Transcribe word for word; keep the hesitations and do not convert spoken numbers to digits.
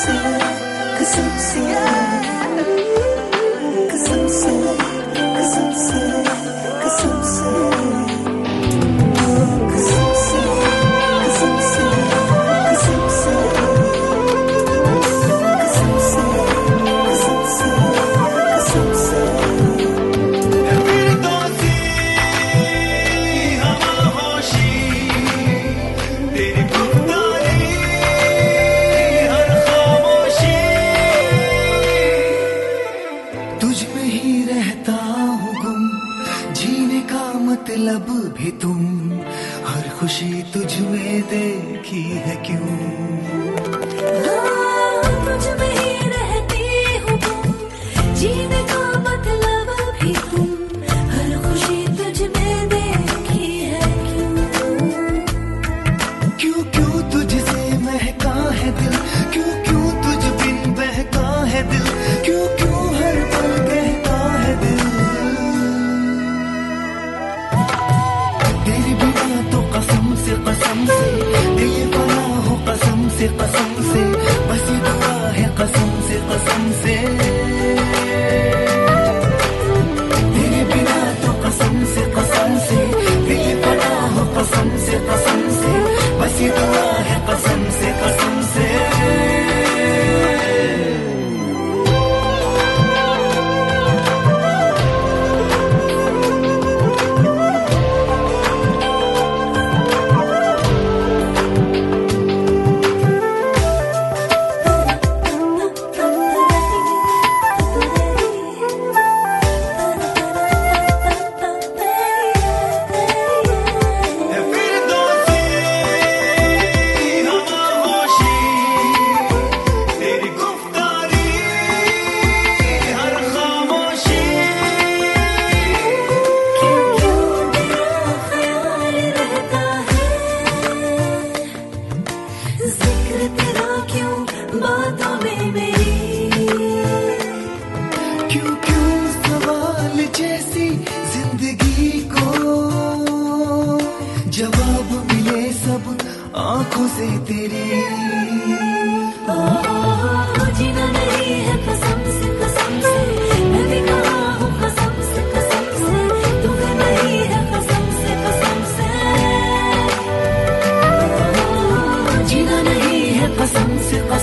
से कसम से कसम से कसम से कसम से कसम से कसम से कसम से कसम से कसम से कसम से फिर दोस्ती हवा होशी तेरी गुफ्तारी हर खामोशी तुझ में ही रहता हूँ गुम जीने का मतलब भी तुम हर खुशी तुझ में देखी है क्यों तुझ में ही रहती हूँ गुम जीने का मतलब भी तुम हर खुशी तुझ में देखी है क्यों क्यों क्यों तुझसे महका है दिल क्यों क्यों तुझ बिन बहका है दिल क्यों क्यों हर पल कहता है दिल तेरे बिना तो कसम से कसम से दिल बना हो कसम से कसम से बस ये दुआ है कसम से कसम से तेरे बिना तो कसम से कसम से दिल बना हो कसम से कसम से बस ये दुआ है कसम से कसम से फिर दोस्ती हवा होशी तेरी गुफ्तारी हर खामोशी क्यों क्यों तेरा ख्याल रहता है जिक्र तेरा क्यों बातों में मेरी क्यों क्यों सवाल जैसी जिंदगी को जवाब मिले सब आंखों से तेरी जीना नहीं है कसम से कसम से मैं भी कहा हूँ कसम से कसम से तुम्हें नहीं है कसम से कसम से जीना नहीं है कसम से कसम